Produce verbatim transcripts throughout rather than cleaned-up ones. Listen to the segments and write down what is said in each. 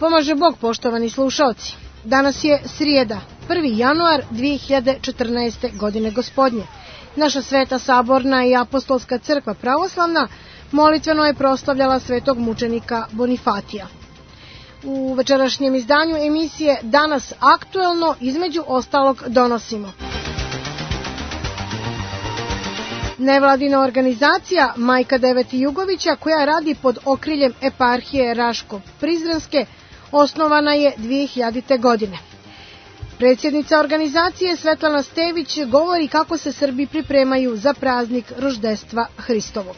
Pomaže Bog, poštovani slušaoci. Danas je srijeda, prvi januar dve hiljade četrnaeste. godine gospodnje. Naša Sveta Saborna i Apostolska crkva pravoslavna molitveno je proslavljala svetog mučenika Bonifatija. U večerašnjem izdanju emisije Danas aktuelno između ostalog donosimo: nevladina organizacija Majka Deveti Jugovića, koja radi pod okriljem eparhije Raško-Prizrenske, osnovana je dve hiljadite. godine. Predsjednica organizacije Svetlana Stević govori kako se Srbi pripremaju za praznik roždestva Hristovog.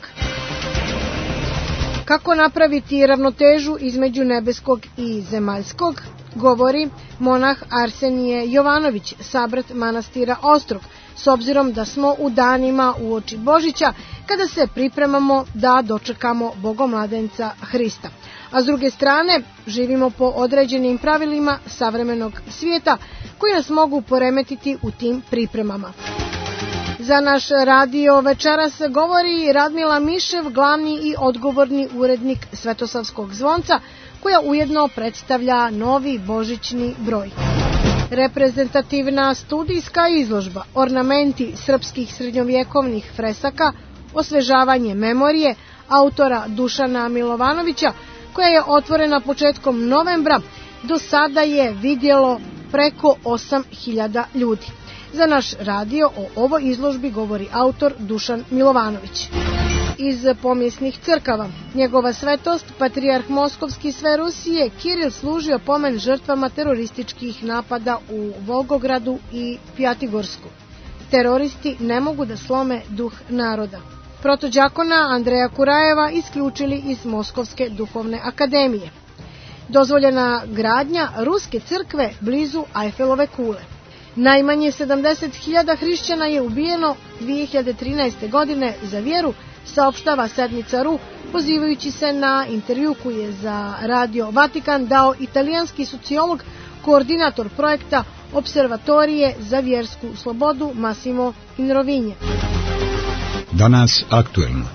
Kako napraviti ravnotežu između nebeskog i zemaljskog, govori monah Arsenije Jovanović, sabrat manastira Ostrog, s obzirom da smo u danima uoči Božića, kada se pripremamo da dočekamo Bogomladenca Hrista. A s druge strane, živimo po određenim pravilima savremenog svijeta koji nas mogu poremetiti u tim pripremama. Za naš radio večeras govori Radmila Mišev, glavni i odgovorni urednik Svetosavskog zvonca, koja ujedno predstavlja novi božićni broj. Reprezentativna studijska izložba Ornamenti srpskih srednjovjekovnih fresaka, osvežavanje memorije autora Dušana Milovanovića, koja je otvorena početkom novembra, do sada je vidjelo preko osam hiljada ljudi. Za naš radio o ovoj izložbi govori autor Dušan Milovanović. Iz pomjesnih crkava, njegova svetost, patrijarh Moskovski sve Rusije, Kiril, služio pomen žrtvama terorističkih napada u Volgogradu i Pjatigorsku. Teroristi ne mogu da slome duh naroda. Protođakona Andreja Kurajeva isključili iz Moskovske duhovne akademije. Dozvoljena gradnja ruske crkve blizu Ajfelove kule. Najmanje sedamdeset hiljada hrišćana je ubijeno dve hiljade trinaeste. godine za vjeru, saopštava sedmica ru, pozivajući se na intervju koji je za Radio Vatikan dao italijanski sociolog, koordinator projekta Observatorije za vjersku slobodu Massimo Inrovinje. Danas aktuelno.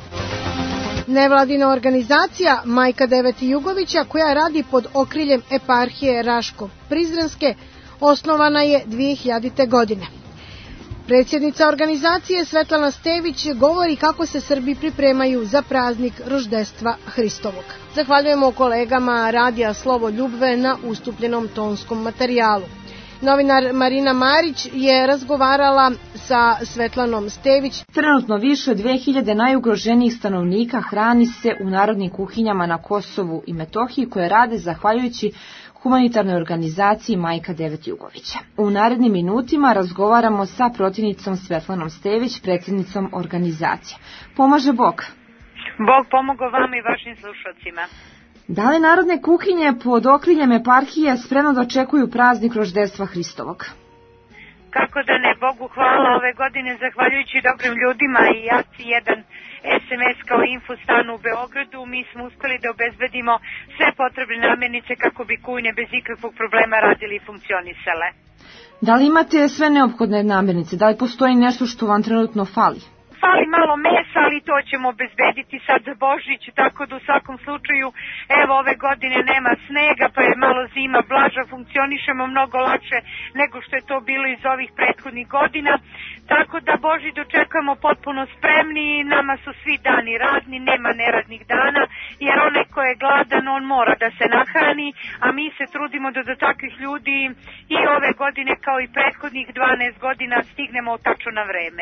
Nevladina organizacija Majka Deveti Jugovića, koja radi pod okriljem eparhije Raško-Prizrenske, osnovana je dve hiljadite. godine. Predsjednica organizacije Svetlana Stević govori kako se Srbi pripremaju za praznik roždestva Hristovog. Zahvaljujemo kolegama Radija Slovo Ljubve na ustupljenom tonskom materijalu. Novinar Marina Marić je razgovarala sa Svetlanom Stević. Trenutno više od dve hiljade najugroženijih stanovnika hrani se u narodnim kuhinjama na Kosovu i Metohiji, koje rade zahvaljujući humanitarnoj organizaciji Majka Deveti Jugovića. U narednim minutima razgovaramo sa protivnicom Svetlanom Stević, predsjednicom organizacije. Pomaže Bog. Bog pomogao vama i vašim slušalcima. Da li narodne kuhinje pod okriljem eparhije spremno dočekuju praznik roždestva Hristovog? Kako da ne, Bogu hvala, ove godine zahvaljujući dobrim ljudima i akciji jedan es em es kao infostan u Beogradu, mi smo uspeli da obezbedimo sve potrebne namirnice kako bi kujne bez ikakvog problema radili i funkcionisale. Da li imate sve neophodne namirnice? Da li postoji nešto što vam trenutno fali? Fali malo mesa, ali to ćemo obezbediti sad za Božić, tako da u svakom slučaju, evo ove godine nema snega, pa je malo zima blaža, funkcionišemo mnogo lakše nego što je to bilo iz ovih prethodnih godina, tako da Božić dočekamo potpuno spremni, nama su svi dani radni, nema neradnih dana, jer onaj ko je gladan, on mora da se nahrani, a mi se trudimo da do takvih ljudi i ove godine kao i prethodnih dvanaest godina stignemo tačno na vreme.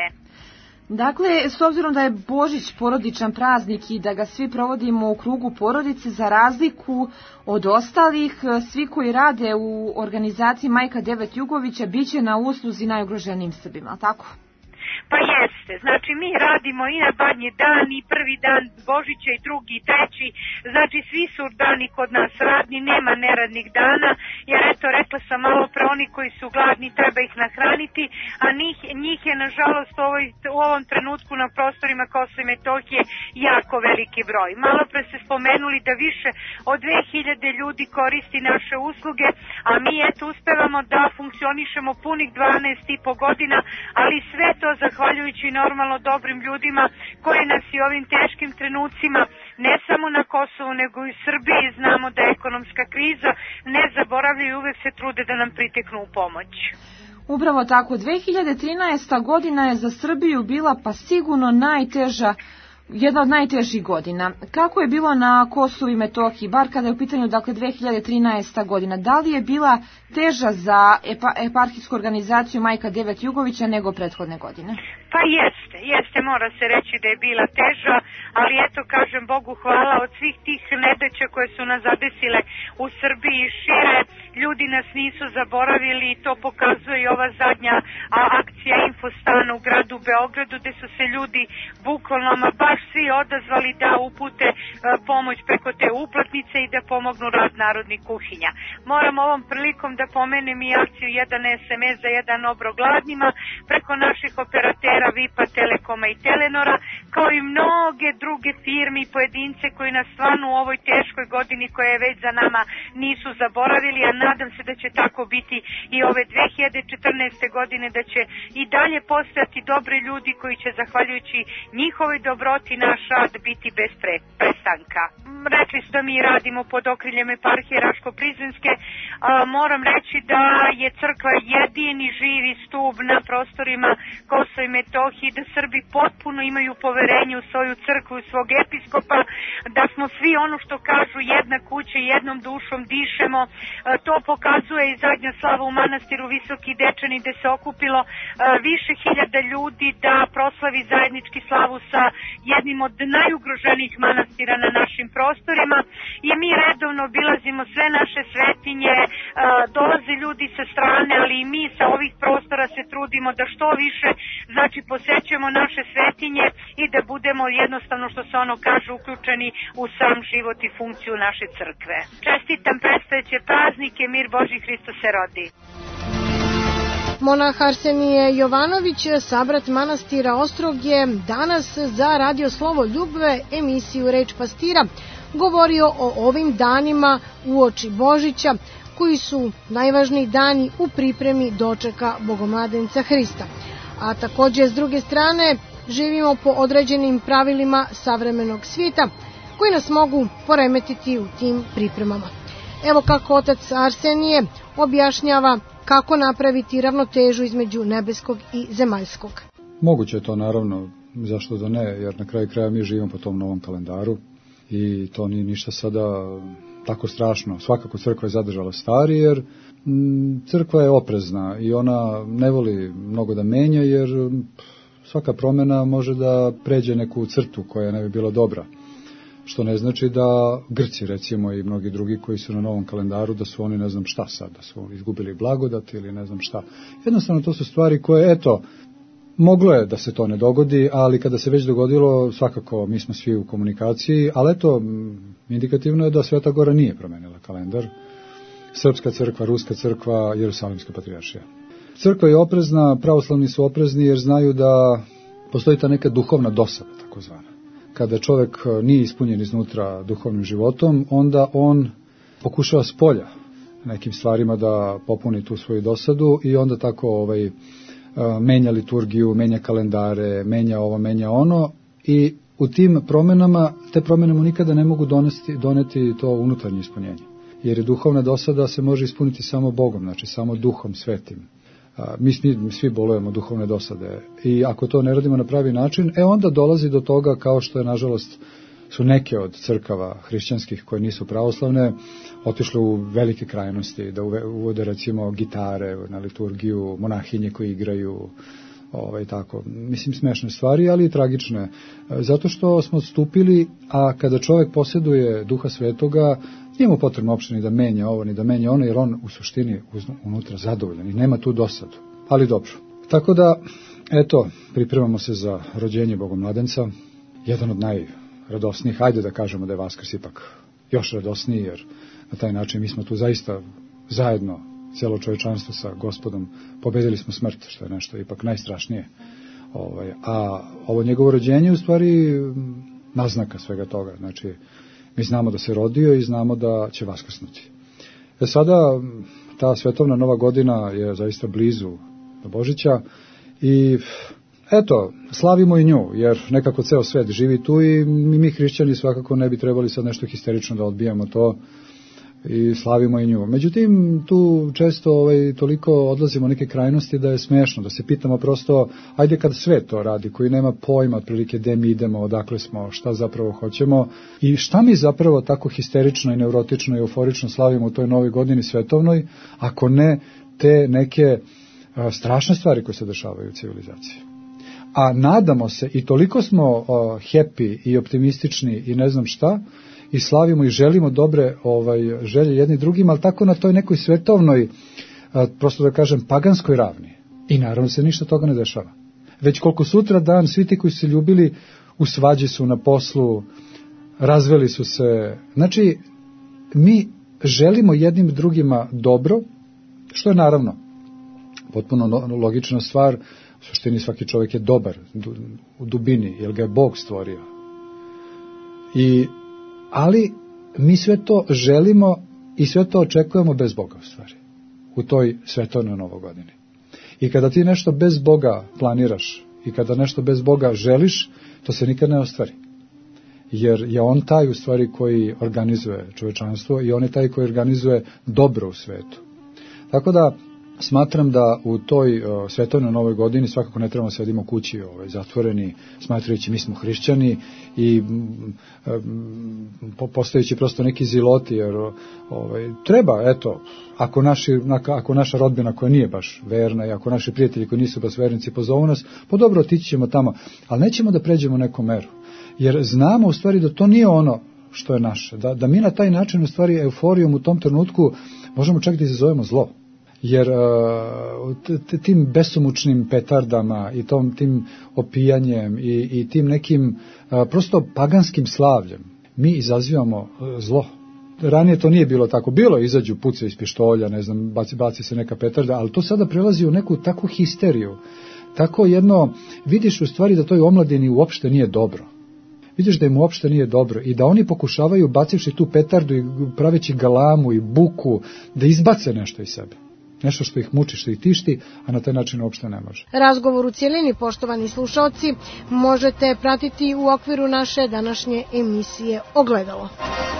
Dakle, s obzirom da je Božić porodičan praznik i da ga svi provodimo u krugu porodice, za razliku od ostalih, svi koji rade u organizaciji Majka Deveti Jugovića biće na usluzi najugroženijim Srbima, tako? Pa jeste, znači mi radimo i na badnji dan i prvi dan Božića i drugi i treći, znači svi su dani kod nas radni, nema neradnih dana, jer eto rekla sam malo pre, oni koji su gladni treba ih nahraniti, a njih, njih je nažalost u, ovoj, u ovom trenutku na prostorima Kosova i Metohije jako veliki broj. Malo pre ste spomenuli da više od dve hiljade ljudi koristi naše usluge, a mi eto uspevamo da funkcionišemo punih dvanaest i po godina, ali sve to zahvaljujući normalno dobrim ljudima koji nas i ovim teškim trenucima ne samo na Kosovu, nego i u Srbiji. Znamo da je ekonomska kriza, ne zaboravljaju i uvek se trude da nam priteknu u pomoć. Upravo tako, dve hiljade trinaesta godina je za Srbiju bila pa sigurno najteža, jedna od najtežih godina. Kako je bilo na Kosovu i Metohiji, bar kada je u pitanju dakle dve hiljade trinaesta godina? Da li je bila teža za epa, eparhijsku organizaciju Majka Devet Jugovića nego prethodne godine? Pa jeste, jeste, mora se reći da je bila teža, ali eto, kažem Bogu hvala, od svih tih nedaća koje su nas zadesile u Srbiji i šire, ljudi nas nisu zaboravili i to pokazuje i ova zadnja a, akcija Infostana u gradu Beogradu, gde su se ljudi bukvalno, ma baš svi odazvali da upute a, pomoć preko te uplatnice i da pomognu rad narodnih kuhinja. Moram ovom prilikom da pomenem i akciju jedan es em es za jedan obrok gladnima preko naših operatera Vipa, Telekoma i Telenora, kao i mnoge druge firme i pojedince koji nas stvarno u ovoj teškoj godini koja je već za nama nisu zaboravili, a nadam se da će tako biti i ove dve hiljade četrnaeste. godine, da će i dalje postojati dobri ljudi koji će, zahvaljujući njihovoj dobroti, naš rad biti bez prestanka. Rekli ste da mi radimo pod okriljem eparhije Raško-Prizrenske. Moram reći da je crkva jedini živi stub na prostorima Kosova i Metohije, da Srbi potpuno imaju poverenje u svoju crkvu i svog episkopa, da smo svi ono što kažu jedna kuća i jednom dušom dišemo. To pokazuje i zadnja slava u manastiru Visoki Dečani, gde se okupilo više hiljada ljudi da proslavi zajednički slavu sa jednim od najugroženijih manastira na našim prostorima, i mi redovno obilazimo sve naše svetinje, dolaze ljudi sa strane, ali i mi sa ovih prostora se trudimo da što više, znači, posećujemo naše svetinje i da budemo jednostavno, što se ono kaže, uključeni u sam život i funkciju naše crkve. Čestitam predstojeće praznike, mir Božji, Hristos se rodi. Monah Arsenije Jovanović, sabrat manastira Ostrog, je danas za Radio Slovo Ljubve, emisiju Reč pastira, govorio o ovim danima uoči Božića, koji su najvažniji dani u pripremi dočeka Bogomladenca Hrista. A također, s druge strane, živimo po određenim pravilima savremenog svijeta, koji nas mogu poremetiti u tim pripremama. Evo kako otac Arsenije objašnjava kako napraviti ravnotežu između nebeskog i zemaljskog. Moguće je to, naravno, zašto da ne, jer na kraju kraja mi živimo po tom novom kalendaru i to nije ništa sada tako strašno. Svakako crkva je zadržala stari, jer m, crkva je oprezna i ona ne voli mnogo da menja, jer svaka promjena može da pređe neku crtu koja ne bi bila dobra. Što ne znači da Grci, recimo, i mnogi drugi koji su na novom kalendaru, da su oni ne znam šta sad, da su izgubili blagodat ili ne znam šta. Jednostavno to su stvari koje, eto, moglo je da se to ne dogodi, ali kada se već dogodilo, svakako mi smo svi u komunikaciji, ali eto, indikativno je da Sveta Gora nije promenila kalendar. Srpska crkva, Ruska crkva, Jerusalimska patrijaršija. Crkva je oprezna, pravoslavni su oprezni jer znaju da postoji ta neka duhovna dosada, takozvana. Kada čovjek nije ispunjen iznutra duhovnim životom, onda on pokušava s polja nekim stvarima da popuni tu svoju dosadu i onda tako ovaj, menja liturgiju, menja kalendare, menja ovo, menja ono, i u tim promjenama, te promjene mu nikada ne mogu donesti, doneti to unutarnje ispunjenje. Jer je duhovna dosada se može ispuniti samo Bogom, znači samo Duhom Svetim. Mi svi, svi bolujemo duhovne dosade i ako to ne radimo na pravi način, e onda dolazi do toga, kao što je nažalost su neke od crkava hrišćanskih koje nisu pravoslavne otišle u velike krajnosti, da uvode recimo gitare na liturgiju, monahinje koji igraju, ovaj, tako, mislim smešne stvari, ali i tragične, zato što smo stupili, a kada čovjek posjeduje Duha Svetoga, nije mu potrebno uopšte ni da menja ovo, ni da menja ono, jer on u suštini unutra zadovoljan i nema tu dosadu, ali dobro. Tako da, eto, pripremamo se za rođenje Bogomladenca, jedan od najradosnijih, ajde da kažemo da je Vaskrs ipak još radosniji, jer na taj način mi smo tu zaista zajedno, cijelo čovječanstvo sa Gospodom, pobedili smo smrt, što je nešto ipak najstrašnije. Ovaj, a ovo njegovo rođenje je u stvari naznaka svega toga, znači mi znamo da se rodio i znamo da će vaskrsnuti. E sada, ta svetovna nova godina je zaista blizu do Božića i eto, slavimo i nju, jer nekako ceo svet živi tu i mi hrišćani svakako ne bi trebali sad nešto histerično da odbijamo to i slavimo i nju. Međutim, tu često ovaj, toliko odlazimo u neke krajnosti da je smešno, da se pitamo prosto, ajde kad sve to radi, koji nema pojma otprilike gde mi idemo, odakle smo, šta zapravo hoćemo i šta mi zapravo tako histerično i neurotično i euforično slavimo u toj novoj godini svetovnoj, ako ne te neke a, strašne stvari koje se dešavaju u civilizaciji. A nadamo se i toliko smo a, happy i optimistični i ne znam šta, i slavimo i želimo dobre ovaj, želje jedni drugim, ali tako na toj nekoj svetovnoj, a, prosto da kažem, paganskoj ravni. I naravno se ništa toga ne dešava. Već koliko sutra dan, svi ti koji su se ljubili, u svađi su na poslu, razveli su se. Znači, mi želimo jednim drugima dobro, što je naravno potpuno logična stvar, u suštini svaki čovjek je dobar u dubini, jer ga je Bog stvorio. I ali mi sve to želimo i sve to očekujemo bez Boga u stvari, u toj svetovnoj novogodini. I kada ti nešto bez Boga planiraš i kada nešto bez Boga želiš, to se nikad ne ostvari. Jer je on taj u stvari koji organizuje čovečanstvo i on je taj koji organizuje dobro u svetu. Tako da smatram da u toj uh, svetovnoj novoj godini svakako ne trebamo sedimo kući ovaj, zatvoreni, smatrajući mi smo hrišćani i um, um, postojeći prosto neki ziloti, jer ovaj, treba, eto, ako, naši, ako naša rodbina koja nije baš verna i ako naši prijatelji koji nisu baš vernici pozovu nas, pa dobro, otići ćemo tamo, ali nećemo da pređemo neku meru, jer znamo u stvari da to nije ono što je naše, da, da mi na taj način u stvari euforijom u tom trenutku možemo čak da izazovemo zlo. Jer uh, tim besomučnim petardama i tom, tim opijanjem i, i tim nekim uh, prosto paganskim slavljem mi izazivamo uh, zlo. Ranije to nije bilo tako. Bilo, izađu puce iz pištolja, ne znam, baci, baci se neka petarda, ali to sada prelazi u neku takvu histeriju. Tako jedno, vidiš u stvari da toj omladini uopšte nije dobro. Vidiš da im uopšte nije dobro i da oni pokušavaju, bacivši tu petardu i praveći galamu i buku, da izbace nešto iz sebe. Nešto što ih muči, što ih tišti, a na taj način uopšte ne može. Razgovor u cijelini, poštovani slušalci, možete pratiti u okviru naše današnje emisije Ogledalo.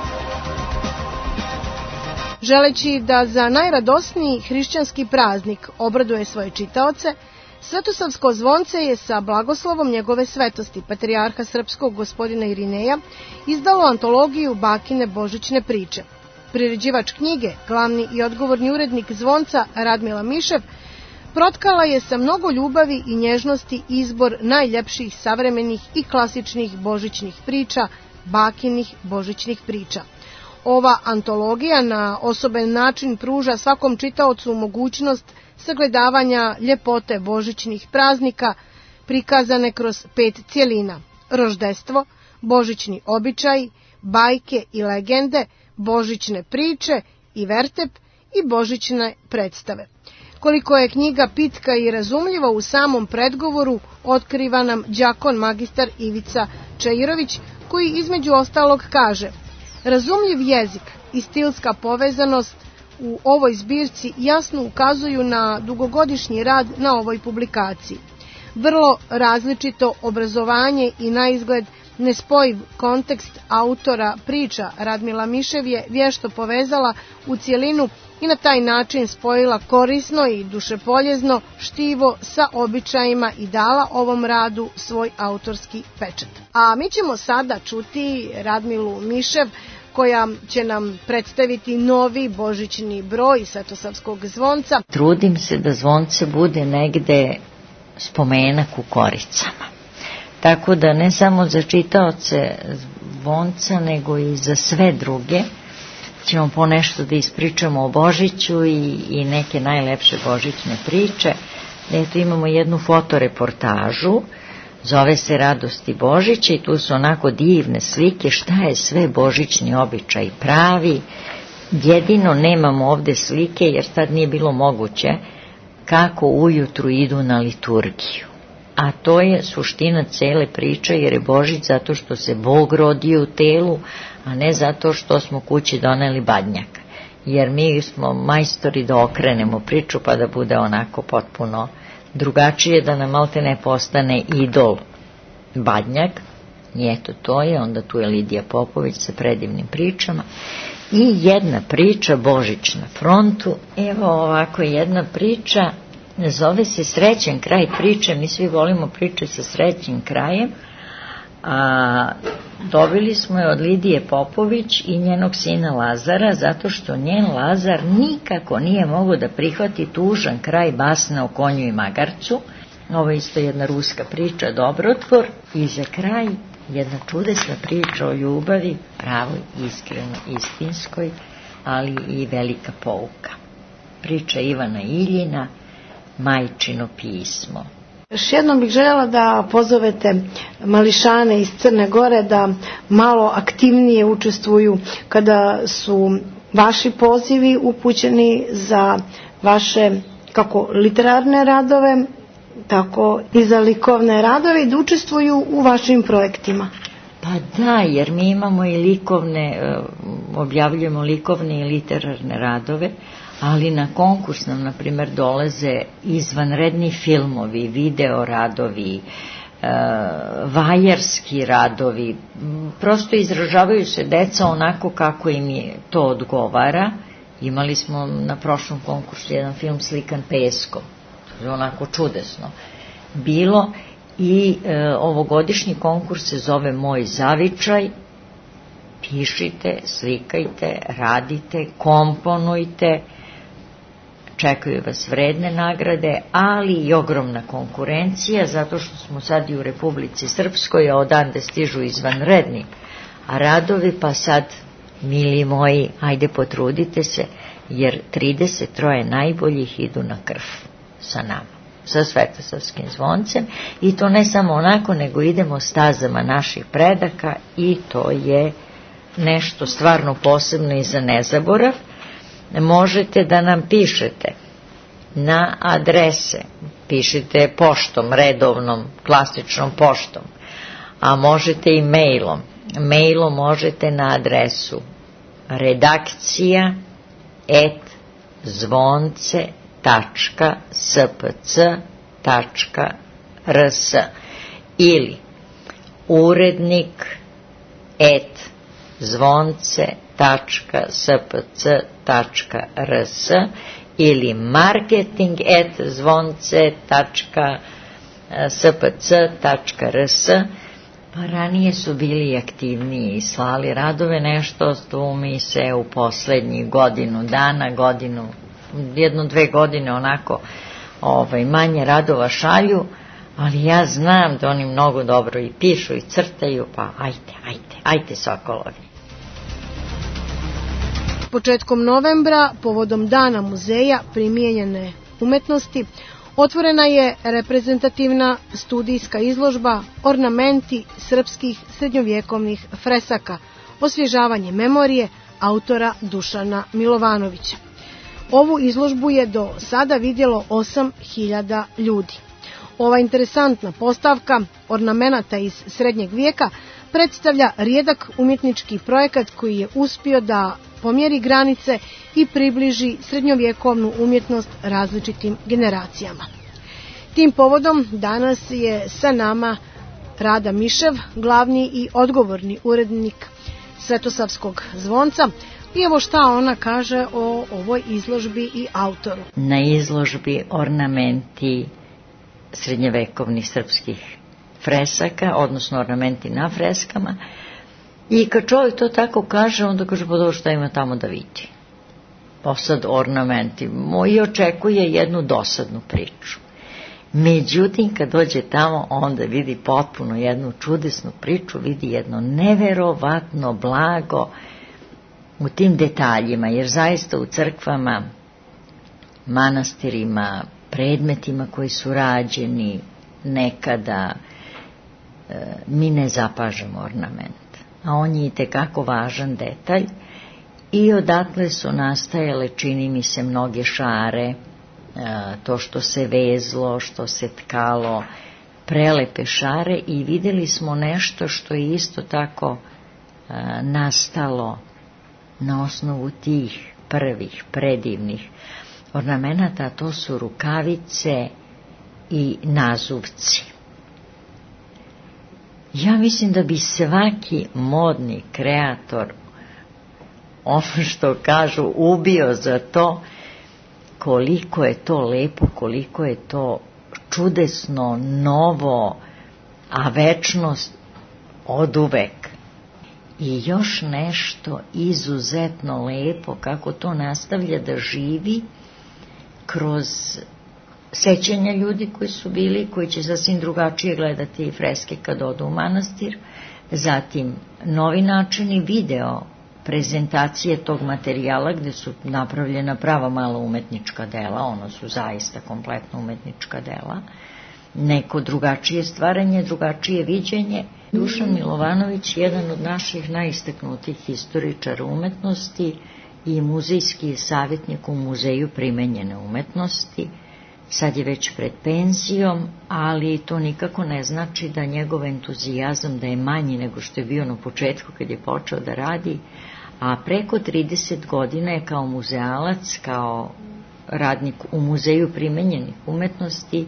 Želeći da za najradosniji hrišćanski praznik obraduje svoje čitaoce, Svetosavsko zvonce je sa blagoslovom njegove svetosti, patrijarha srpskog gospodina Irineja, izdalo antologiju Bakine božićne priče. Priređivač knjige, glavni i odgovorni urednik Zvonca Radmila Mišev, protkala je sa mnogo ljubavi i nježnosti izbor najljepših savremenih i klasičnih božićnih priča, bakinih božićnih priča. Ova antologija na osoben način pruža svakom čitaocu mogućnost sagledavanja ljepote božićnih praznika, prikazane kroz pet cjelina: roždestvo, božićni običaji, bajke i legende, božićne priče i vertep i božićne predstave. Koliko je knjiga pitka i razumljiva, u samom predgovoru otkriva nam đakon magistar Ivica Čejirović, koji između ostalog kaže: razumljiv jezik i stilska povezanost u ovoj zbirci jasno ukazuju na dugogodišnji rad na ovoj publikaciji. Vrlo različito obrazovanje i naizgled nespojiv kontekst autora priča Radmila Mišev je vješto povezala u cjelinu i na taj način spojila korisno i dušepoljezno štivo sa običajima i dala ovom radu svoj autorski pečat. A mi ćemo sada čuti Radmilu Mišev, koja će nam predstaviti novi božićni broj Svetosavskog zvonca. Trudim se da zvonce bude negde spomenak u koricama. Tako da ne samo za čitaoce zvonca, nego i za sve druge ćemo po nešto da ispričamo o Božiću i, i neke najlepše božićne priče. Eto, imamo jednu fotoreportažu, zove se Radosti Božića i tu su onako divne slike šta je sve božićni običaj pravi. Jedino nemamo ovde slike jer tad nije bilo moguće kako ujutru idu na liturgiju. A to je suština cele priče, jer je Božić zato što se Bog rodio u telu, a ne zato što smo kući doneli badnjak. Jer mi smo majstori da okrenemo priču pa da bude onako potpuno drugačije da nam malte ne postane idol Badnjak. I eto to je, onda tu je Lidija Popović sa predivnim pričama. I jedna priča, Božić na frontu. Evo ovako jedna priča, zove se Srećan kraj priče. Mi svi volimo priče sa srećnim krajem. A dobili smo je od Lidije Popović i njenog sina Lazara, zato što njen Lazar nikako nije mogao da prihvati tužan kraj basne o konju i magarcu. Ovo je isto jedna ruska priča, dobrotvor. I za kraj jedna čudesna priča o ljubavi, pravoj, iskrenoj, istinskoj, ali i velika pouka. Priča Ivana Iljina, Majčino pismo. Još jednom bih željela da pozovete mališane iz Crne Gore da malo aktivnije učestvuju kada su vaši pozivi upućeni za vaše kako literarne radove, tako i za likovne radove, da učestvuju u vašim projektima. Pa da, jer mi imamo i likovne, objavljujemo likovne i literarne radove, ali na konkurs nam, na primjer, dolaze izvanredni filmovi, video radovi, e, vajarski radovi. Prosto izražavaju se deca onako kako im je to odgovara. Imali smo na prošlom konkursu jedan film slikan peskom. To je onako čudesno bilo. I e, ovogodišnji konkurs se zove Moj zavičaj. Pišite, slikajte, radite, komponujte. Čekaju vas vredne nagrade, ali i ogromna konkurencija, zato što smo sad i u Republici Srpskoj, a odande stižu izvanredni radovi, pa sad, mili moji, ajde potrudite se, jer trideset troje najboljih idu na krv sa nama, sa Svetosavskim zvoncem, i to ne samo onako, nego idemo stazama naših predaka, i to je nešto stvarno posebno i za nezaborav. Možete da nam pišete na adrese, pišite poštom, redovnom, klasičnom poštom, a možete i mailom. Mailom možete na adresu redakcija et zvonce tačka spc tačka rs ili urednik et zvonce tačka spc tačka rs ili marketing et zvonce tačka spc tačka rs. Pa ranije su bili aktivniji i slali radove, nešto tu mi se u poslednjih godinu dana, godinu, jedno, dve godine onako ovaj, manje radova šalju, ali ja znam da oni mnogo dobro i pišu i crtaju, pa ajte, ajte, ajte sokolovi. Početkom novembra, povodom Dana muzeja primijenjene umetnosti, otvorena je reprezentativna studijska izložba Ornamenti srpskih srednjovjekovnih fresaka, osvježavanje memorije autora Dušana Milovanovića. Ovu izložbu je do sada vidjelo osam hiljada ljudi. Ova interesantna postavka ornamenata iz srednjeg vijeka predstavlja rijedak umjetnički projekat koji je uspio da pomjeri granice i približi srednjovjekovnu umjetnost različitim generacijama. Tim povodom danas je sa nama Rada Mišev, glavni i odgovorni urednik Svetosavskog zvonca. I evo šta ona kaže o ovoj izložbi i autoru. Na izložbi ornamenti srednjevekovnih srpskih fresaka, odnosno ornamenti na freskama. I kad čovjek to tako kaže, onda kaže, pa dobro, šta ima tamo da vidi. Pa sad ornamenti. Moj očekuje jednu dosadnu priču. Međutim, kad dođe tamo, onda vidi potpuno jednu čudesnu priču, vidi jedno neverovatno blago u tim detaljima, jer zaista u crkvama, manastirima, predmetima koji su rađeni nekada, e, mi ne zapažemo ornament. A on je itekako važan detalj i odatle su nastajale, čini mi se, mnoge šare, to što se vezlo, što se tkalo, prelepe šare, i vidjeli smo nešto što je isto tako nastalo na osnovu tih prvih predivnih ornamenata. To su rukavice i nazuvci. Ja mislim da bi svaki modni kreator, ono što kažu, ubio za to, koliko je to lepo, koliko je to čudesno, novo, a večnost oduvek. I još nešto izuzetno lepo, kako to nastavlja da živi kroz sećanja ljudi koji su bili, koji će sasvim drugačije gledati freske kad odu u manastir, zatim novi načini video prezentacije tog materijala gde su napravljena prava mala umetnička dela, ono su zaista kompletno umetnička dela, neko drugačije stvaranje, drugačije viđenje. Dušan Milovanović, jedan od naših najistaknutih historičara umetnosti i muzejski savjetnik u Muzeju primenjene umetnosti, sad je već pred penzijom, ali to nikako ne znači da njegov entuzijazam da je manji nego što je bio na početku kad je počeo da radi, a preko trideset godina je kao muzealac, kao radnik u Muzeju primenjenih umetnosti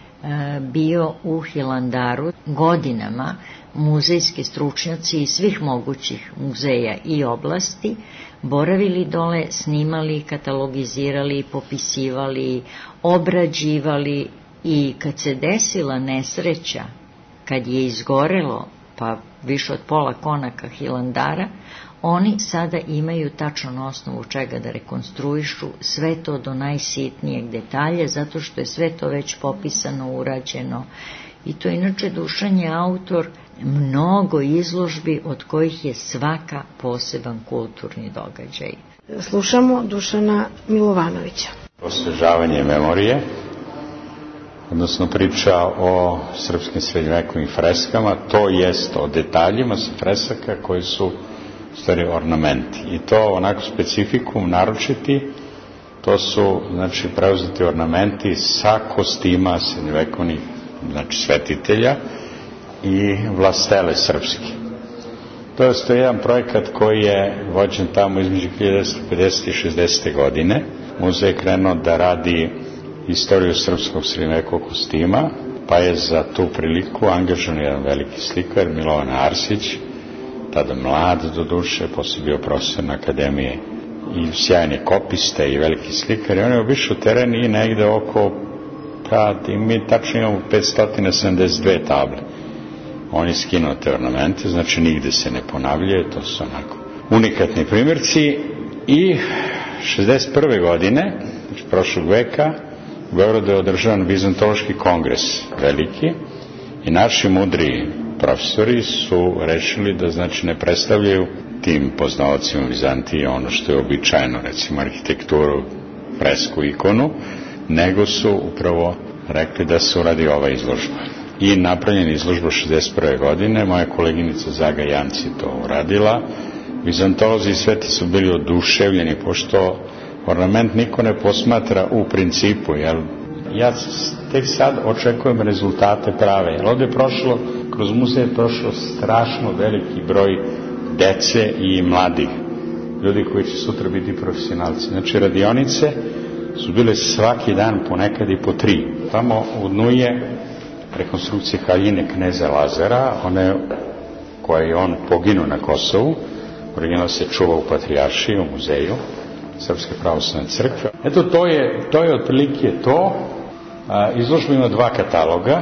bio u Hilandaru. Godinama muzejski stručnjaci iz svih mogućih muzeja i oblasti boravili dole, snimali, katalogizirali, popisivali, obrađivali, i kad se desila nesreća, kad je izgorelo pa više od pola konaka Hilandara, oni sada imaju tačan osnovu čega da rekonstruišu sve to do najsitnijeg detalja, zato što je sve to već popisano, urađeno. I to inače Dušan je autor mnogo izložbi od kojih je svaka poseban kulturni događaj. Slušamo Dušana Milovanovića. Osvežavanje memorije, odnosno priča o srpskim srednjovekovnim freskama, to jest o detaljima sa fresaka koji su stvari ornamenti. I to onako specifikum naročiti, to su znači preuzeti ornamenti sa kostima srednjovekovnih, znači svetitelja i vlastele srpske. To je to jedan projekat koji je vođen tamo između hiljadu devetsto pedesete i šezdesete godine. Muzej je krenuo da radi istoriju srpskog srednjovekovnog kostima, pa je za tu priliku angažovan jedan veliki slikar, Milovan Arsić, tada mlad do duše, posle bio profesor na akademiji i sjajni kopiste i veliki slikar, i on je obišao teren i negde oko, pa mi tačno imamo petsto sedamdeset dve table. On je skinuo te ornamente, znači nigde se ne ponavljaju, to su onako unikatni primjerci. I šezdeset prve godine, znači prošlog veka, u Beogradu je održavan Vizantološki kongres veliki i naši mudri profesori su rešili da znači ne predstavljaju tim poznaocima Vizantije ono što je običajno, recimo arhitekturu, fresku, ikonu, nego su upravo rekli da se uradi ova izložba. I napravljena izložba šezdeset prve godine, moja koleginica Zaga Janci to uradila. Vizantolozi i sveti su bili oduševljeni, pošto ornament niko ne posmatra u principu, jer ja tek sad očekujem rezultate prave, jer ovde je prošlo, kroz muzej je prošlo strašno veliki broj dece i mladih ljudi koji će sutra biti profesionalci. Znači radionice su bile svaki dan ponekad i po tri. Tamo u dnu je rekonstrukcija haljine kneza Lazara, one koje je on poginuo na Kosovu. Original se čuva u Patrijaršiji, u muzeju Srpske pravoslavne crkve. Eto, to je, to je otprilike to. Izložba ima dva kataloga.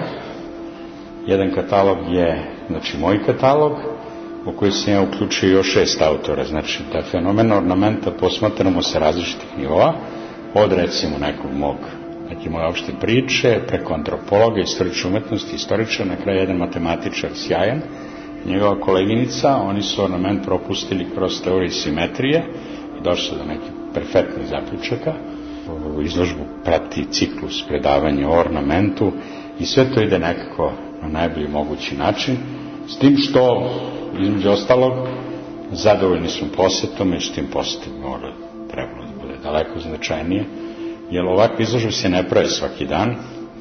Jedan katalog je, znači, moj katalog, u koji sam ja uključio još šest autora. Znači, da fenomen ornamenta posmatramo sa različitih nivoa, od recimo nekog mog, neke moje opšte priče, preko antropologa, istorične umetnosti, istoričara, na kraju jedan matematičar sjajan, njegova koleginica. Oni su ornament propustili kroz teoriju simetrije i došli do nekih perfektnih zaključaka. U izložbu prati ciklus predavanja o ornamentu i sve to ide nekako na najbolji mogući način, s tim što, između ostalog, zadovoljni smo posetom, i s tim posetom mora trebalo da bude daleko značajnije, jer ovakve izložbe se ne prave svaki dan.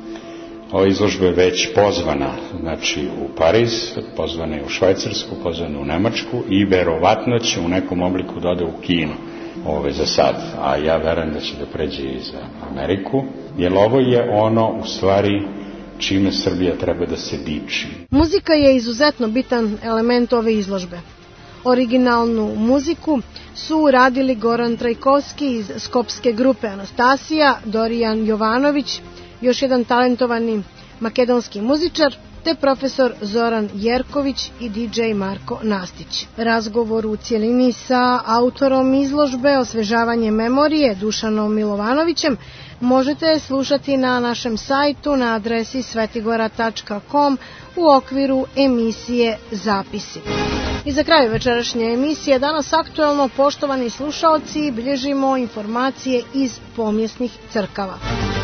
Ova izložba je već pozvana, znači, u Pariz, pozvana je u Švajcarsku, pozvana u Nemačku i verovatno će u nekom obliku da ode u Kinu, ove za sad, a ja verujem da će da pređe i za Ameriku, jer ovo je ono, u stvari, čime Srbija treba da se diči. Muzika je izuzetno bitan element ove izložbe. Originalnu muziku su uradili Goran Trajkovski iz skopske grupe Anastasija, Dorijan Jovanović, još jedan talentovani makedonski muzičar, te profesor Zoran Jerković i D J Marko Nastić. Razgovor u cijelini sa autorom izložbe Osvežavanje memorije Dušanom Milovanovićem možete slušati na našem sajtu na adresi svetigora tačka com u okviru emisije Zapisi. I za kraj večerašnje emisije danas aktuelno, poštovani slušaoci, bilježimo informacije iz pomjesnih crkava.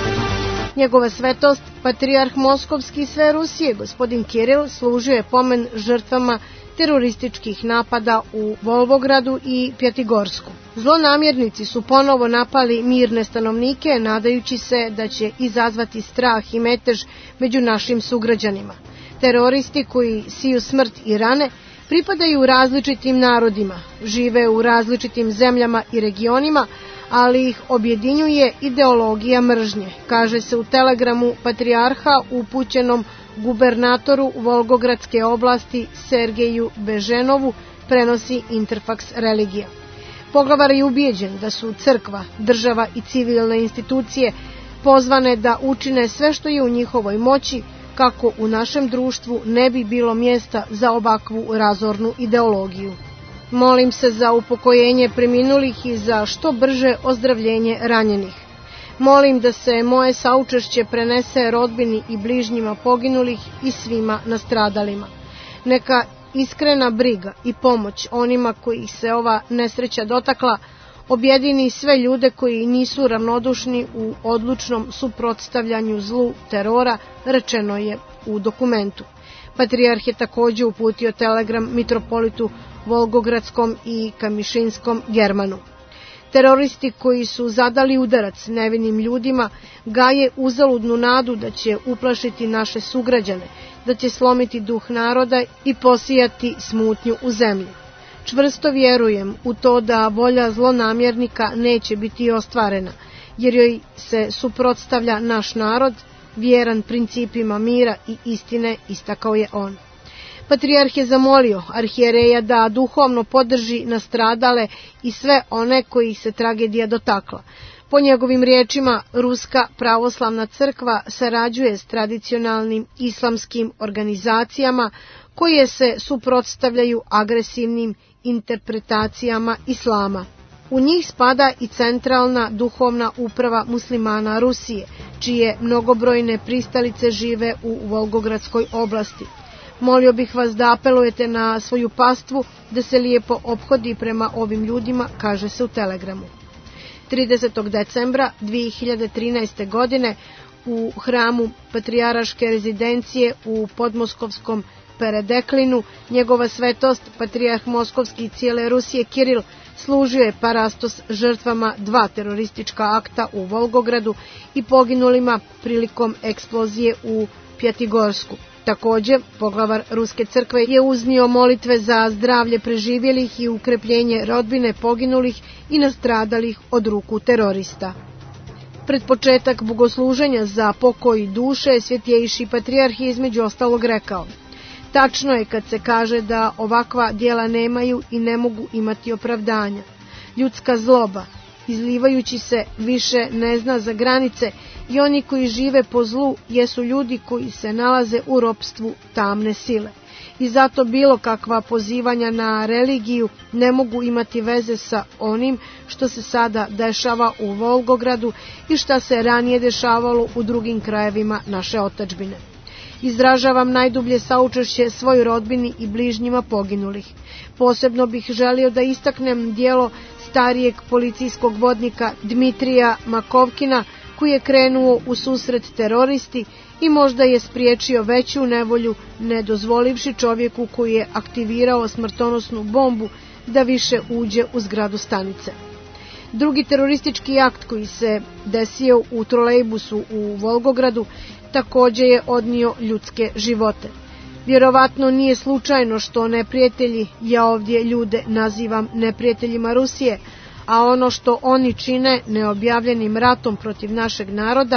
Njegova svetost, patrijarh Moskovski i sve Rusije, gospodin Kiril, služio je pomen žrtvama terorističkih napada u Volvogradu i Pjatigorsku. Zlonamjernici su ponovo napali mirne stanovnike, nadajući se da će izazvati strah i metež među našim sugrađanima. Teroristi koji siju smrt i rane pripadaju različitim narodima, žive u različitim zemljama i regionima, ali ih objedinjuje ideologija mržnje, kaže se u telegramu patrijarha upućenom gubernatoru Volgogradske oblasti Sergeju Beženovu, prenosi Interfax Religija. Poglavar je ubijeđen da su crkva, država i civilne institucije pozvane da učine sve što je u njihovoj moći kako u našem društvu ne bi bilo mjesta za ovakvu razornu ideologiju. Molim se za upokojenje preminulih i za što brže ozdravljenje ranjenih. Molim da se moje saučešće prenese rodbini i bližnjima poginulih i svima nastradalima. Neka iskrena briga i pomoć onima kojih se ova nesreća dotakla objedini sve ljude koji nisu ravnodušni u odlučnom suprotstavljanju zlu terora, rečeno je u dokumentu. Patrijarh je također uputio telegram mitropolitu Volgogradskom i Kamišinskom Germanu. Teroristi koji su zadali udarac nevinim ljudima gaje uzaludnu nadu da će uplašiti naše sugrađane, da će slomiti duh naroda i posijati smutnju u zemlji. Čvrsto vjerujem u to da volja zlonamjernika neće biti ostvarena, jer joj se suprotstavlja naš narod, vjeran principima mira i istine, istakao je on. Patrijarh je zamolio arhijereja da duhovno podrži nastradale i sve one kojih se tragedija dotakla. Po njegovim riječima, Ruska pravoslavna crkva sarađuje s tradicionalnim islamskim organizacijama koje se suprotstavljaju agresivnim interpretacijama islama. U njih spada i centralna duhovna uprava muslimana Rusije, čije mnogobrojne pristalice žive u Volgogradskoj oblasti. Molio bih vas da apelujete na svoju pastvu da se lijepo ophodi prema ovim ljudima, kaže se u telegramu. tridesetog decembra dvije hiljade trinaeste. godine u hramu Patrijaraške rezidencije u Podmoskovskom Peredeklinu njegova svetost, patrijarh Moskovski i cijele Rusije Kiril, služio je parastos žrtvama dva teroristička akta u Volgogradu i poginulima prilikom eksplozije u Pjatigorsku. Također, poglavar Ruske crkve je uznio molitve za zdravlje preživjelih i ukrepljenje rodbine poginulih i nastradalih od ruku terorista. Pred početak bogosluženja za pokoj duše svjetjejši patrijarh je između ostalog rekao: tačno je kad se kaže da ovakva djela nemaju i ne mogu imati opravdanja. Ljudska zloba, izlivajući se, više ne zna za granice i oni koji žive po zlu jesu ljudi koji se nalaze u ropstvu tamne sile. I zato bilo kakva pozivanja na religiju ne mogu imati veze sa onim što se sada dešava u Volgogradu i šta se ranije dešavalo u drugim krajevima naše otadžbine. Izražavam najdublje saučešće svoj rodbini i bližnjima poginulih. Posebno bih želio da istaknem djelo starijeg policijskog vodnika Dmitrija Makovkina, koji je krenuo u susret teroristi i možda je spriječio veću nevolju, ne dozvolivši čovjeku koji je aktivirao smrtonosnu bombu da više uđe u zgradu stanice. Drugi teroristički akt koji se desio u trolejbusu u Volgogradu također je odnio ljudske živote. Vjerovatno nije slučajno što neprijatelji, ja ovdje ljude nazivam neprijateljima Rusije, a ono što oni čine neobjavljenim ratom protiv našeg naroda,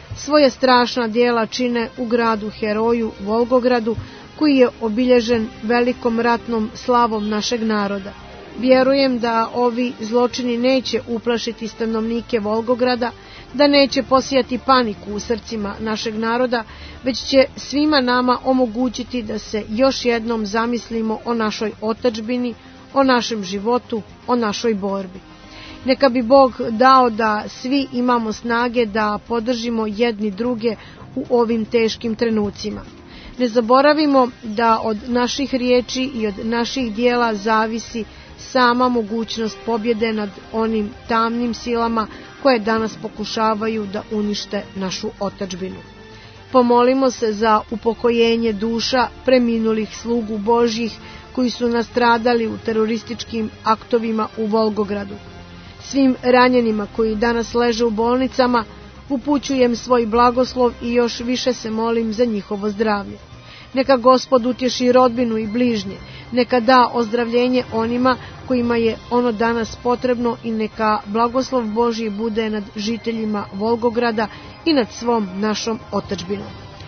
svoje strašna djela čine u gradu heroju Volgogradu, koji je obilježen velikom ratnom slavom našeg naroda. Vjerujem da ovi zločini neće uplašiti stanovnike Volgograda, da neće posijati paniku u srcima našeg naroda, već će svima nama omogućiti da se još jednom zamislimo o našoj otadžbini, o našem životu, o našoj borbi. Neka bi Bog dao da svi imamo snage da podržimo jedni druge u ovim teškim trenucima. Ne zaboravimo da od naših riječi i od naših dijela zavisi sama mogućnost pobjede nad onim tamnim silama koje danas pokušavaju da unište našu otadžbinu. Pomolimo se za upokojenje duša preminulih slugu Božjih koji su nastradali u terorističkim aktovima u Volgogradu. Svim ranjenima koji danas leže u bolnicama upućujem svoj blagoslov i još više se molim za njihovo zdravlje. Neka Gospod utješi rodbinu i bližnje, neka da ozdravljenje onima kojima je ono danas potrebno i neka blagoslov Božji bude nad žiteljima Volgograda i nad svom našom otadžbinom.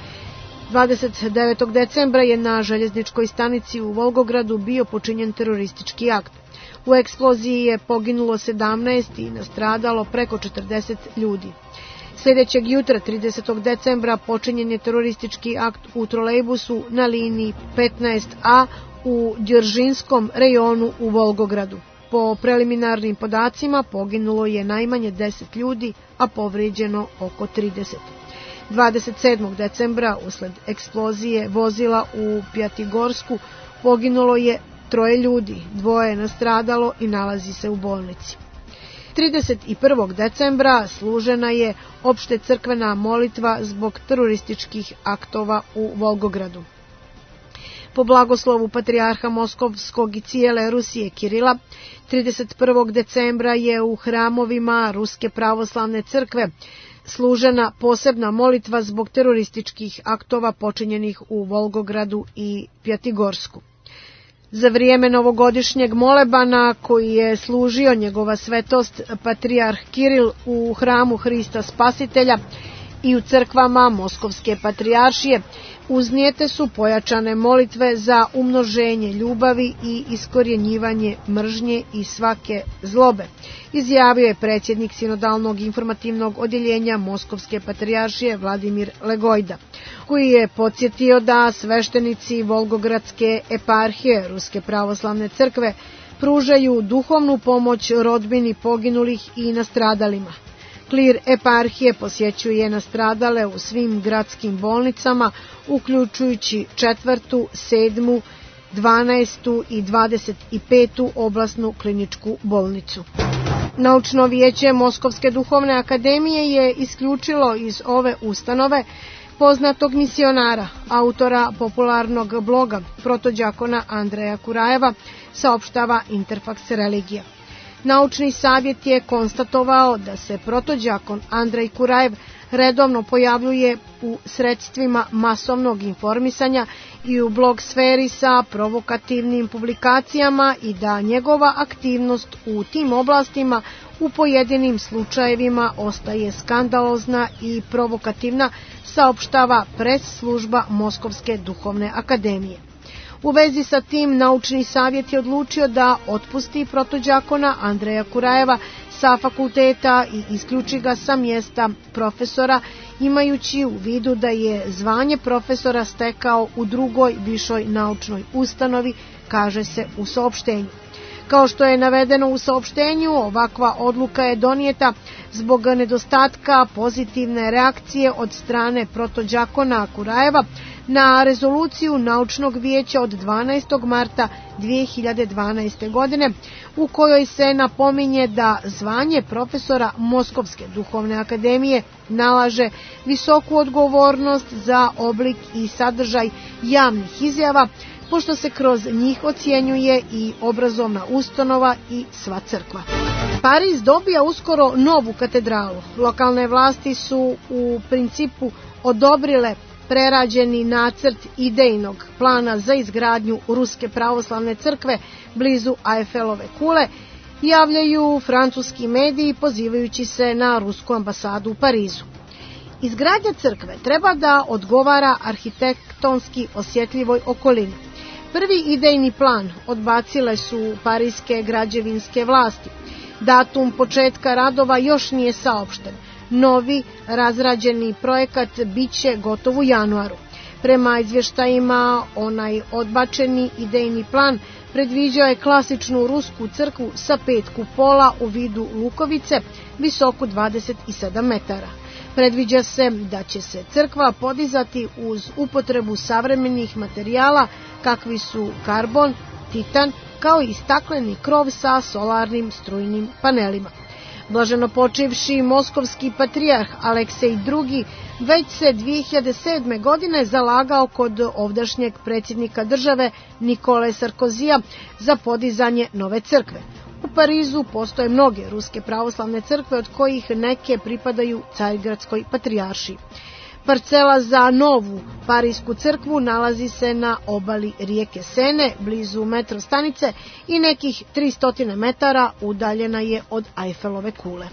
dvadeset devetog decembra je na željezničkoj stanici u Volgogradu bio počinjen teroristički akt. U eksploziji je poginulo sedamnaest i nastradalo preko četrdeset ljudi. Sljedećeg jutra, tridesetog decembra, počinjen je teroristički akt u trolejbusu na liniji petnaest A u Djoržinskom rejonu u Volgogradu. Po preliminarnim podacima poginulo je najmanje deset ljudi, a povrijeđeno oko trideset. dvadeset sedmog decembra, usled eksplozije vozila u Pjatigorsku, poginulo je troje ljudi, dvoje je nastradalo i nalazi se u bolnici. trideset prvog decembra služena je opšte crkvena molitva zbog terorističkih aktova u Volgogradu. Po blagoslovu patrijarha Moskovskog i cijele Rusije Kirila, trideset prvog decembra je u hramovima Ruske pravoslavne crkve služena posebna molitva zbog terorističkih aktova počinjenih u Volgogradu i Pjatigorsku. Za vrijeme novogodišnjeg molebana koji je služio njegova svetost patrijarh Kiril u hramu Hrista Spasitelja i u crkvama Moskovske patrijaršije, uznijete su pojačane molitve za umnoženje ljubavi i iskorjenjivanje mržnje i svake zlobe, izjavio je predsjednik sinodalnog informativnog odjeljenja Moskovske patrijaršije Vladimir Legojda, koji je podsjetio da sveštenici Volgogradske eparhije Ruske pravoslavne crkve pružaju duhovnu pomoć rodbini poginulih i nastradalima. Klir eparhije posjećuje nastradale u svim gradskim bolnicama, uključujući četvrtu, sedmu, dvanaestu i dvadeset petu oblasnu kliničku bolnicu. Naučno vijeće Moskovske duhovne akademije je isključilo iz ove ustanove poznatog misionara, autora popularnog bloga protođakona Andreja Kurajeva, saopštava Interfax Religija. Naučni savjet je konstatovao da se protođakon Andrej Kurajev redovno pojavljuje u sredstvima masovnog informisanja i u blog sferi sa provokativnim publikacijama i da njegova aktivnost u tim oblastima u pojedinim slučajevima ostaje skandalozna i provokativna, saopštava pres služba Moskovske duhovne akademije. U vezi sa tim naučni savjet je odlučio da otpusti protođakona Andreja Kurajeva sa fakulteta i isključi ga sa mjesta profesora, imajući u vidu da je zvanje profesora stekao u drugoj višoj naučnoj ustanovi, kaže se u saopštenju. Kao što je navedeno u saopštenju, ovakva odluka je donijeta zbog nedostatka pozitivne reakcije od strane protođakona Kurajeva na rezoluciju Naučnog vijeća od dvanaestog marta dvije hiljade dvanaeste. godine, u kojoj se napominje da zvanje profesora Moskovske duhovne akademije nalaže visoku odgovornost za oblik i sadržaj javnih izjava, pošto se kroz njih ocjenjuje i obrazovna ustanova i sva crkva. Pariz dobija uskoro novu katedralu. Lokalne vlasti su u principu odobrile prerađeni nacrt idejnog plana za izgradnju Ruske pravoslavne crkve blizu Ajfelove kule, javljaju francuski mediji pozivajući se na rusku ambasadu u Parizu. Izgradnja crkve treba da odgovara arhitektonski osjetljivoj okolini. Prvi idejni plan odbacile su parijske građevinske vlasti. Datum početka radova još nije saopšten. Novi razrađeni projekat biće gotov u januaru. Prema izvještajima, onaj odbačeni idejni plan predviđao je klasičnu rusku crkvu sa pet kupola u vidu lukovice, visoku dvadeset sedam metara. Predviđa se da će se crkva podizati uz upotrebu savremenih materijala kakvi su karbon, titan, kao i stakleni krov sa solarnim strujnim panelima. Blaženopočivši moskovski patrijarh Aleksej drugi već se dve hiljade sedme. godine zalagao kod ovdašnjeg predsjednika države Nikole Sarkozija za podizanje nove crkve. U Parizu postoje mnoge ruske pravoslavne crkve, od kojih neke pripadaju Carigradskoj patrijaršiji. Parcela za novu parijsku crkvu nalazi se na obali rijeke Sene, blizu metro stanice, i nekih tristo metara udaljena je od Ajfelove kule.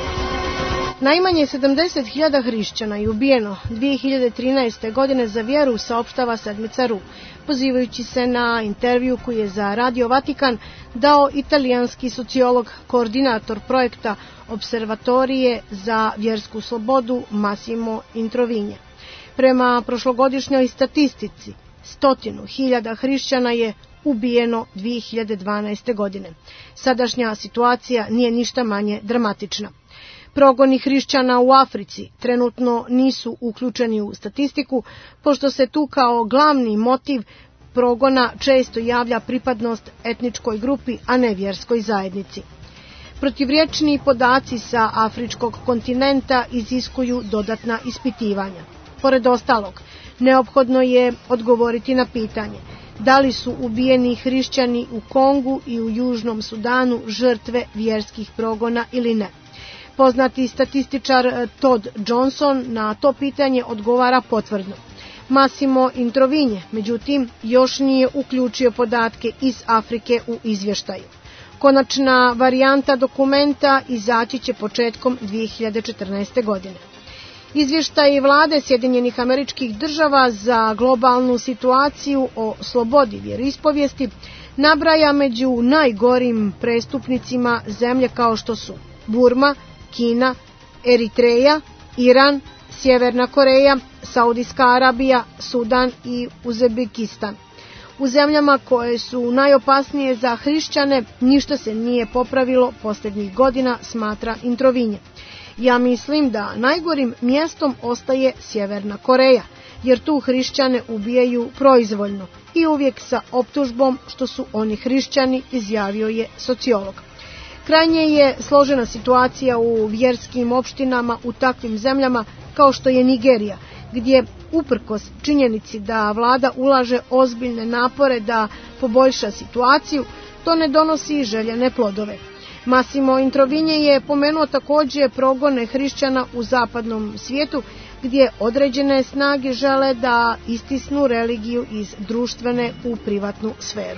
Najmanje sedamdeset hiljada hrišćana je ubijeno dve hiljade trinaeste. godine za vjeru, saopštava sedmica R U, pozivajući se na intervju koji je za Radio Vatikan dao italijanski sociolog, koordinator projekta Observatorije za vjersku slobodu Massimo Introvinje. Prema prošlogodišnjoj statistici, stotinu hiljada hrišćana je ubijeno dve hiljade dvanaeste. godine. Sadašnja situacija nije ništa manje dramatična. Progoni hrišćana u Africi trenutno nisu uključeni u statistiku, pošto se tu kao glavni motiv progona često javlja pripadnost etničkoj grupi, a ne vjerskoj zajednici. Protivriječni podaci sa afričkog kontinenta iziskuju dodatna ispitivanja. Pored ostalog, neophodno je odgovoriti na pitanje da li su ubijeni hrišćani u Kongu i u Južnom Sudanu žrtve vjerskih progona ili ne. Poznati statističar Todd Johnson na to pitanje odgovara potvrdno. Massimo Introvinje, međutim, još nije uključio podatke iz Afrike u izvještaju. Konačna varijanta dokumenta izaći će početkom dve hiljade četrnaeste. godine. Izvještaj vlade Sjedinjenih Američkih Država za globalnu situaciju o slobodi vjeroispovijesti nabraja među najgorim prestupnicima zemlje kao što su Burma, Kina, Eritreja, Iran, Sjeverna Koreja, Saudijska Arabija, Sudan i Uzbekistan. U zemljama koje su najopasnije za hrišćane ništa se nije popravilo posljednjih godina, smatra Introvinje. Ja mislim da najgorim mjestom ostaje Sjeverna Koreja, jer tu hrišćane ubijaju proizvoljno i uvijek sa optužbom što su oni hrišćani, izjavio je sociolog. Krajnje je složena situacija u vjerskim opštinama u takvim zemljama kao što je Nigerija, gdje uprkos činjenici da vlada ulaže ozbiljne napore da poboljša situaciju, to ne donosi željene plodove. Massimo Introvinje je pomenuo također progone hrišćana u zapadnom svijetu, gdje određene snage žele da istisnu religiju iz društvene u privatnu sferu.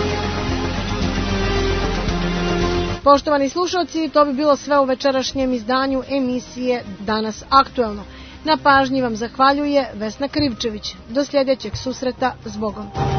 Poštovani slušalci, to bi bilo sve u večerašnjem izdanju emisije Danas aktuelno. Na pažnji vam zahvaljuje Vesna Krivčević. Do sljedećeg susreta, s Bogom.